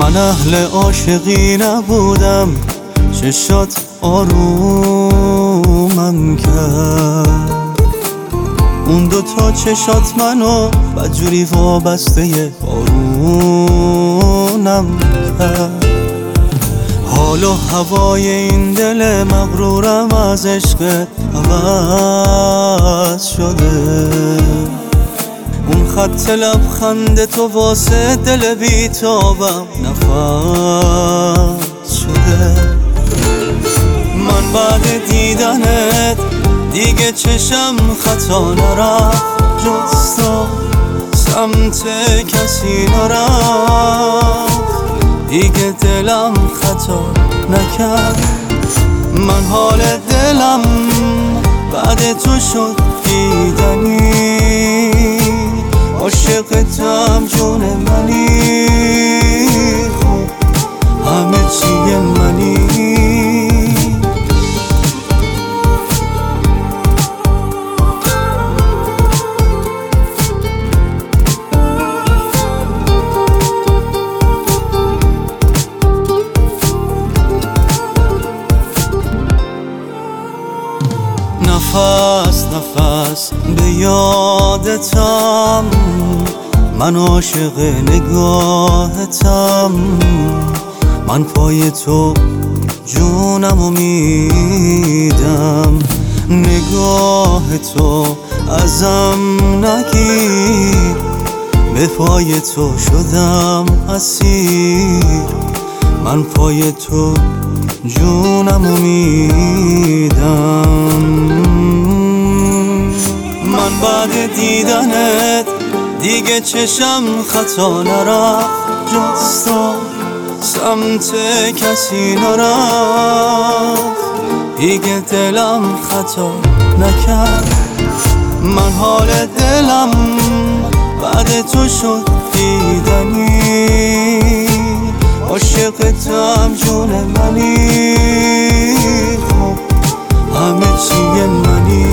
من اهل عاشقی نبودم، چشات آرومم کرد. اون دوتا چشات منو بدجوری وابسته بارونم کرد. حال و هوای این دل مغرورم از عشقت عوض شده. اون خط لبخند تو واسه دل بیتابم نفس شده. من بعد دیدنت دیگه چشم خطا نرفت، جز تو سمت کسی نرفت. دیگه دلم خطا نکرد. من حال دلم بعد تو شد دیدنی. عاشقتم جون منی، خب همه چیه منی. نفس نفس به یادتم، من عاشق نگاهتم. من پای تو جونمو میدم، نگاه تو ازم نگیر. به پای تو شدم اسیر، من پای تو جونمو میدم. من بعد دیدنت دیگه چشم خطا نرفت، جز تو سمت کسی نرفت. دیگه دلم خطا نکرد. من حال دلم بعد تو شد دیدنی. عاشقتم جون منی، خب همه چیه منی.